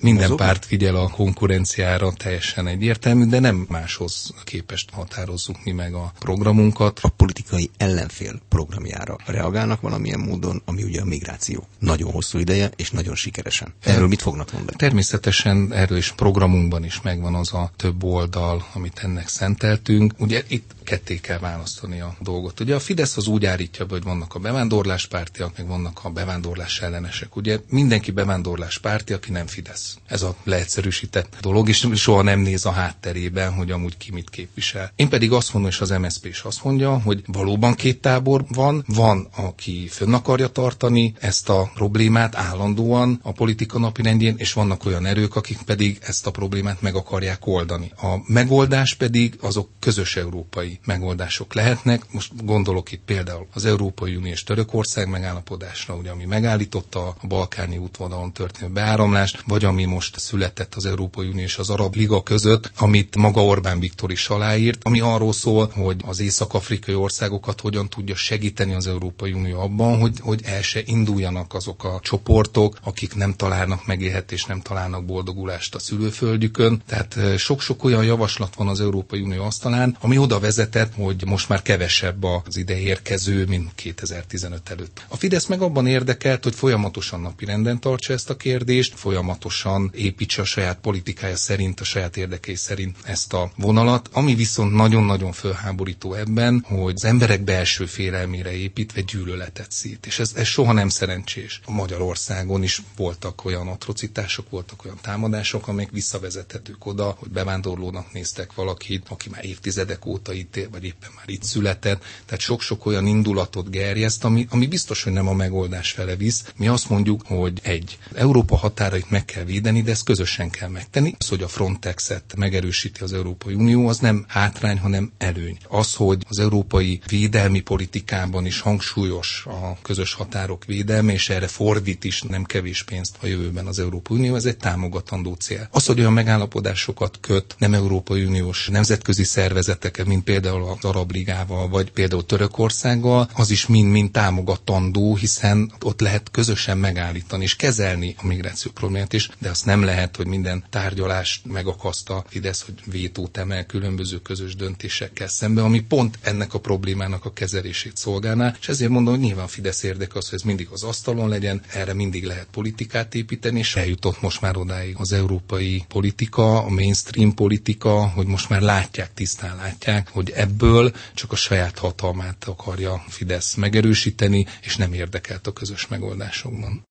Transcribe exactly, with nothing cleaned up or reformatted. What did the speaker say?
Minden mozognak? párt figyel a konkurenciára, teljesen egyértelmű, de nem máshoz képest határozzuk mi meg a programunkat. A politikai ellenfél programjára reagálnak valamilyen módon, ami ugye a migráció. Nagyon hosszú ideje, és nagyon sikeresen. Erről mit fognak mondani? Természetesen erről is programunkban is megvan az a több oldal, amit ennek szenteltünk. Ugye itt ketté kell választani a dolgot. Ugye a Fidesz az úgy állítja, hogy vannak a bevándorláspártiak, meg vannak a bevándorlás ellenesek. Ugye mindenki bevándorláspárti, aki nem Fidesz. Ez a leegyszerűsített dolog, és soha nem néz a hátterében, hogy amúgy ki mit képvisel. Én pedig azt mondom, és az em es zé pé is azt mondja, hogy valóban két tábor van, van, aki fönn akarja tartani ezt a problémát állandóan a politika napirendjén, és vannak olyan erők, akik pedig ezt a problémát meg akarják oldani. A megoldás pedig azok közös európai megoldások lehetnek. Most gondolok itt például az Európai Unió és Törökország megállapodásra, ugye, ami megállította a balkáni útvonalon történő beáramlást, vagy ami most született az Európai Unió és az Arab Liga között, amit maga Orbán Viktor is aláírt, ami arról szól, hogy az észak-afrikai országokat hogyan tudja segíteni az Európai Unió abban, hogy, hogy el se induljanak azok a csoportok, akik nem találnak megélhetést, nem találnak boldogulást a szülőföldjükön. Tehát sok-sok olyan javaslat van az Európai Unió asztalán, ami oda vezetett, hogy most már kevesebb az ide érkező, mint kétezer-tizenöt előtt. A Fidesz meg abban érdekelt, hogy folyamatosan napirenden tartsa ezt a kérdést, folyamatosan építse a saját politikája szerint, a saját érdekei szerint ezt a vonalat, ami viszont nagyon-nagyon fölháborító ebben, hogy az emberek belső félelmére építve gyűlöletet szít. És ez, ez soha nem szerencsés. A Magyarországon is voltak olyan atrocitások, voltak olyan támadások, amelyek visszavezethetők oda, hogy bevándorlónak néztek valakit, aki már évtizedek óta itt él, vagy éppen már itt született. Tehát sok-sok olyan indulatot gerjeszt, ami, ami biztos, hogy nem a megoldás fele visz. Mi azt mondjuk, hogy egy, Európa határait meg kell védeni, de ezt közösen kell megtenni. Az, hogy a Frontexet megerősíti az Európai Unió, az nem hátrány, hanem előny. Az, hogy az európai védelmi politikában is hangsúlyos a közös határok védelme, és erre fordít is nem kevés pénzt a jövőben az Európai Unió, ez egy támogatandó cél. Az, hogy olyan megállapodásokat köt nem Európai Uniós nemzetközi szervezetekkel, mint például az Arab Ligával, vagy például Törökországgal, az is mind-mind támogatandó, hiszen ott lehet közösen megállítani és kezelni a migráció problémát is, de azt nem lehet, hogy minden tárgyalást megakaszt a Fidesz, hogy vétót emel különböző közös döntésekkel szembe, ami pont ennek a problémának a kezelését szolgálná, és ezért mondom, hogy nyilván a Fidesz érdeke az, hogy ez mindig az asztalon legyen, erre mindig lehet politikát építeni, és eljutott most már odáig az európai politika, a mainstream politika, hogy most már látják, tisztán látják, hogy ebből csak a saját hatalmát akarja Fidesz megerősíteni, és nem érdekelt a közös megoldásokban.